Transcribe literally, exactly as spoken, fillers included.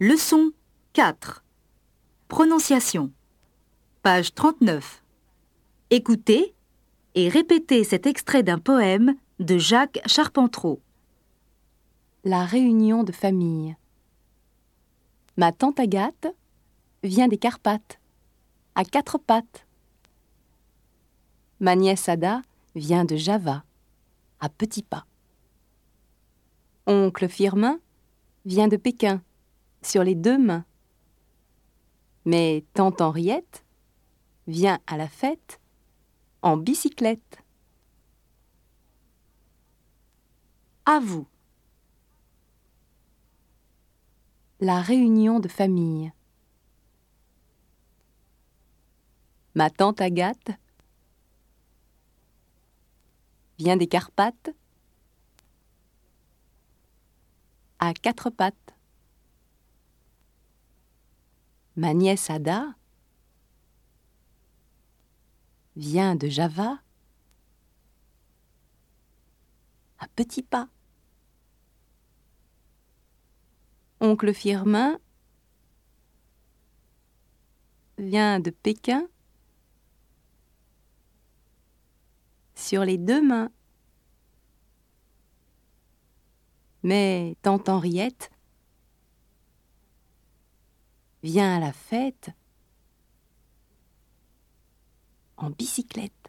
Leçon quatre. Prononciation. Page trente-neuf. Écoutez et répétez cet extrait d'un poème de Jacques Charpentreau. La réunion de famille. Ma tante Agathe vient des Carpates, à quatre pattes. Ma nièce Ada vient de Java, à petits pas. Oncle Firmin vient de Pékin, sur les deux mains. Mais tante Henriette vient à la fête en bicyclette. À vous. La réunion de famille. Ma tante Agathe vient des Carpates, à quatre pattes. Ma nièce Ada vient de Java, à petits pas. Oncle Firmin vient de Pékin, sur les deux mains. Mais tante Henriette vient à la fête en bicyclette.